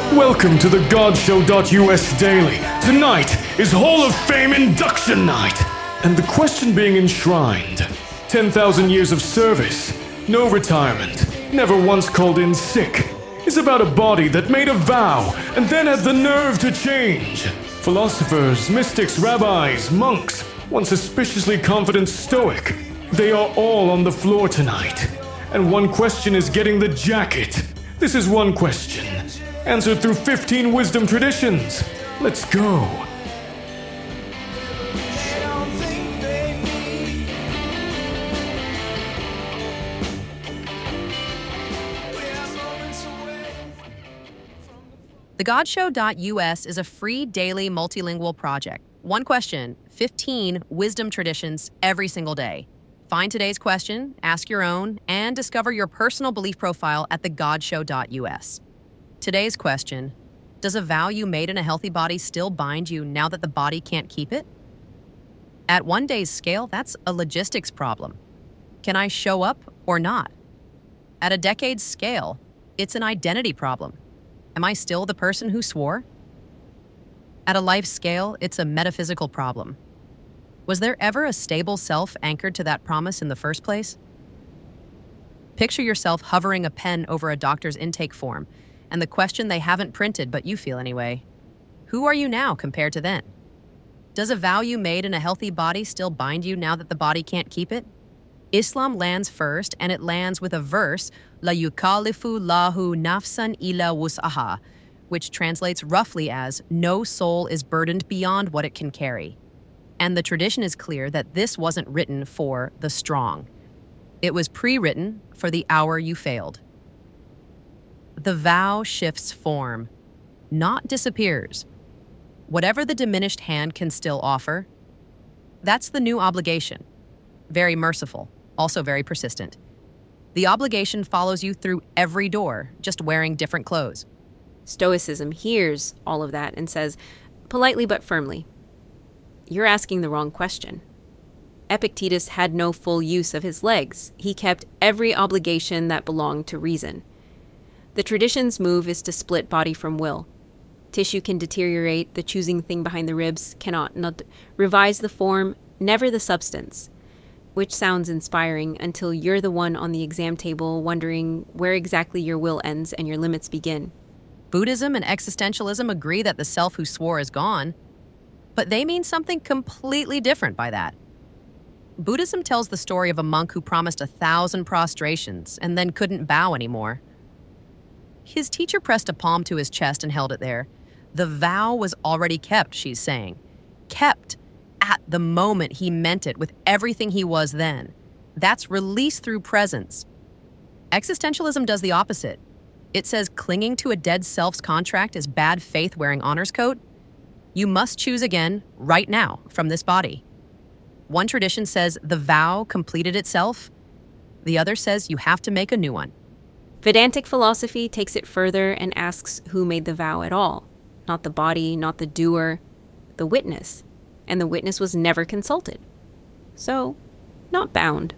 Welcome to the GodShow.us Daily. Tonight is Hall of Fame induction night. And the question being enshrined: 10,000 years of service, no retirement, never once called in sick, is about a body that made a vow and then had the nerve to change. Philosophers, mystics, rabbis, monks, one suspiciously confident stoic, they are all on the floor tonight. And one question is getting the jacket. This is one question, answered through 15 wisdom traditions. Let's go. The GodShow.us is a free daily multilingual project. One question, 15 wisdom traditions every single day. Find today's question, ask your own, and discover your personal belief profile at the GodShow.us. Today's question: does a vow you made in a healthy body still bind you now that the body can't keep it? At one day's scale, that's a logistics problem. Can I show up or not? At a decade's scale, it's an identity problem. Am I still the person who swore? At a life scale, it's a metaphysical problem. Was there ever a stable self anchored to that promise in the first place? Picture yourself hovering a pen over a doctor's intake form, and the question they haven't printed, but you feel anyway: who are you now compared to then? Does a vow you made in a healthy body still bind you now that the body can't keep it? Islam lands first, and it lands with a verse, La yukallifu lahu nafsan illa wus'aha, which translates roughly as, no soul is burdened beyond what it can carry. And the tradition is clear that this wasn't written for the strong. It was pre-written for the hour you failed. The vow shifts form, not disappears. Whatever the diminished hand can still offer, that's the new obligation. Very merciful, also very persistent. The obligation follows you through every door, just wearing different clothes. Stoicism hears all of that and says, politely but firmly, you're asking the wrong question. Epictetus had no full use of his legs. He kept every obligation that belonged to reason. The tradition's move is to split body from will. Tissue can deteriorate, the choosing thing behind the ribs cannot. Revise the form, never the substance. Which sounds inspiring until you're the one on the exam table wondering where exactly your will ends and your limits begin. Buddhism and existentialism agree that the self who swore is gone, but they mean something completely different by that. Buddhism tells the story of a monk who promised 1,000 prostrations and then couldn't bow anymore. His teacher pressed a palm to his chest and held it there. The vow was already kept, she's saying. Kept at the moment he meant it with everything he was then. That's release through presence. Existentialism does the opposite. It says clinging to a dead self's contract is bad faith wearing honors coat. You must choose again, right now, from this body. One tradition says the vow completed itself. The other says you have to make a new one. Vedantic philosophy takes it further and asks who made the vow at all. Not the body, not the doer, the witness. And the witness was never consulted. So, not bound.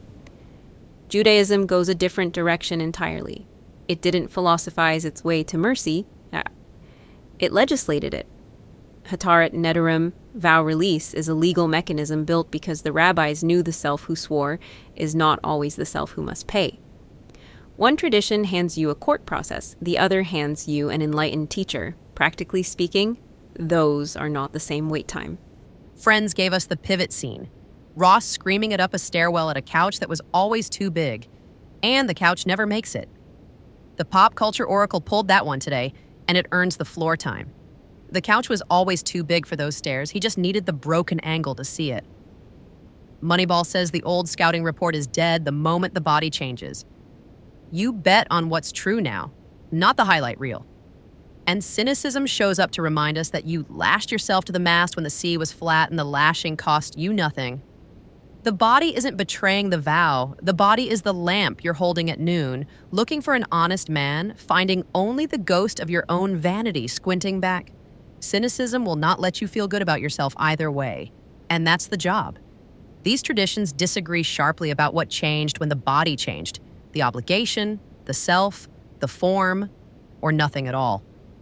Judaism goes a different direction entirely. It didn't philosophize its way to mercy. It legislated it. Hatarat Nedarim, vow release, is a legal mechanism built because the rabbis knew the self who swore is not always the self who must pay. One tradition hands you a court process, the other hands you an enlightened teacher. Practically speaking, those are not the same wait time. Friends gave us the pivot scene. Ross screaming it up a stairwell at a couch that was always too big, and the couch never makes it. The pop culture oracle pulled that one today, and it earns the floor time. The couch was always too big for those stairs. He just needed the broken angle to see it. Moneyball says the old scouting report is dead the moment the body changes. You bet on what's true now, not the highlight reel. And cynicism shows up to remind us that you lashed yourself to the mast when the sea was flat and the lashing cost you nothing. The body isn't betraying the vow. The body is the lamp you're holding at noon, looking for an honest man, finding only the ghost of your own vanity squinting back. Cynicism will not let you feel good about yourself either way. And that's the job. These traditions disagree sharply about what changed when the body changed. The obligation, the self, the form, or nothing at all.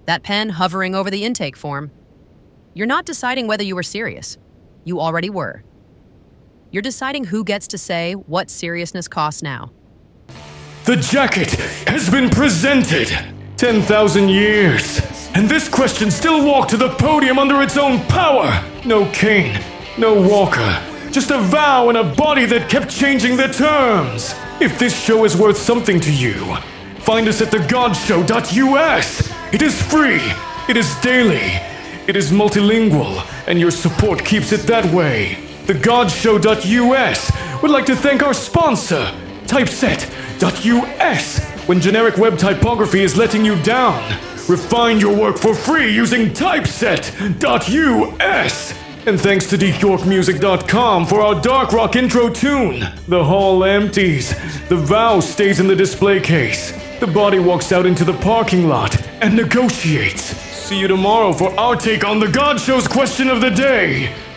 that pen hovering over the intake form. You're not deciding whether you were serious. You already were. You're deciding who gets to say what seriousness costs now. The jacket has been presented. 10,000 years. And this question still walked to the podium under its own power. No Kane, no Walker. Just a vow and a body that kept changing their terms. If this show is worth something to you, find us at thegodshow.us. It is free. It is daily. It is multilingual, and your support keeps it that way. Thegodshow.us would like to thank our sponsor, Typeset.us. When generic web typography is letting you down, refine your work for free using Typeset.us. And thanks to DeYorkMusic.com for our dark rock intro tune. The hall empties. The vow stays in the display case. The body walks out into the parking lot and negotiates. See you tomorrow for our take on The God Show's question of the day.